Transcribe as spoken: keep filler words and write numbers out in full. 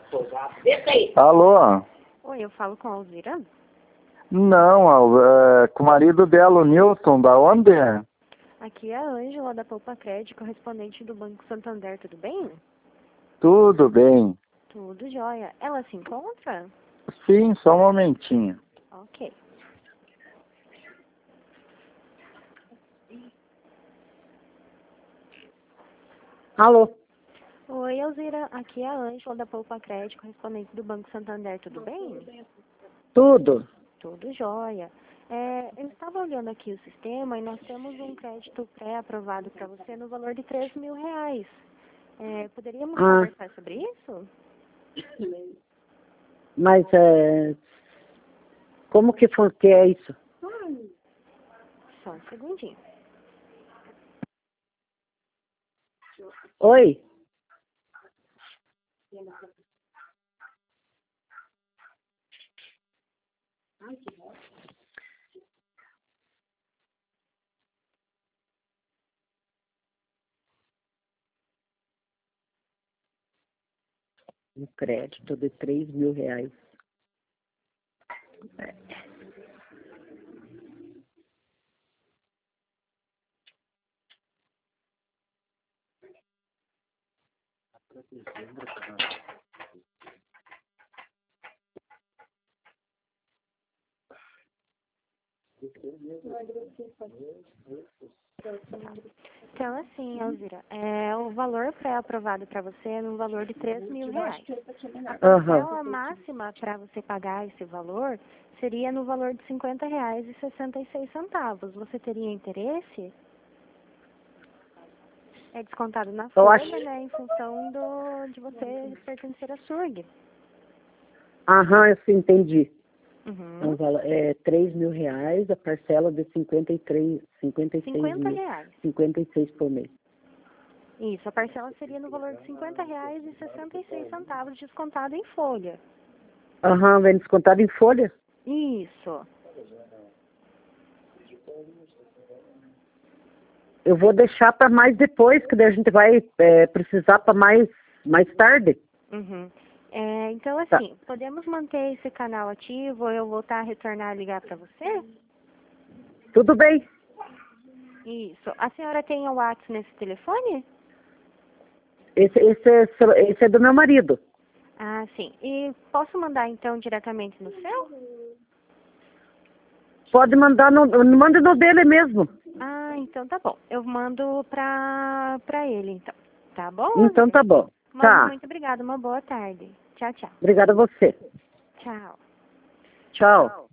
Alô? Oi, eu falo com a Alzira? Não, é, com o marido dela, o Nilton, da onde? Aqui é a Ângela da Poupa Crédito, correspondente do Banco Santander, tudo bem? Tudo bem. Tudo jóia. Ela se encontra? Sim, só um momentinho. Ok. Alô? Oi, Alzira, aqui é a Ângela da Poupa Crédito, correspondente do Banco Santander, tudo bem? Tudo? Tudo jóia. É, eu estava olhando aqui o sistema e nós temos um crédito pré-aprovado para você no valor de três mil reais. É, poderíamos Ah. conversar sobre isso? Mas é... Como que, foi, que é isso? Só um segundinho. Oi? Um crédito de três mil reais. É. Então, assim, Alzira, é, o valor pré-aprovado para você é no valor de três mil reais. A Aham. parcela máxima para você pagar esse valor seria no valor de cinquenta reais e sessenta e seis centavos. Você teria interesse? É descontado na Eu folha, acho- né, em função do, de você pertencer à SURG. Aham, eu sim, entendi. Uhum. Então, vala- é três mil reais, a parcela de cinquenta e três, cinquenta e seis cinquenta mil, reais. cinquenta e seis por mês. Isso, a parcela seria no valor de cinquenta reais e sessenta e seis centavos descontado em folha. Aham, vem descontado em folha? Isso. Eu vou deixar para mais depois, que daí a gente vai é, precisar para mais, mais tarde. Uhum. É, então, Tá. assim, podemos manter esse canal ativo ou eu voltar a retornar a ligar para você? Tudo bem. Isso. A senhora tem o WhatsApp nesse telefone? Esse, esse, é, seu- esse é do meu marido. Ah, sim. E posso mandar, então, diretamente no seu? Pode mandar, no, manda no dele mesmo. Ah, então tá bom. Eu mando pra, pra ele, então. Tá bom? Então tá bom. Mas Tá. muito obrigada. Uma boa tarde. Tchau, tchau. Obrigada a você. Tchau. Tchau.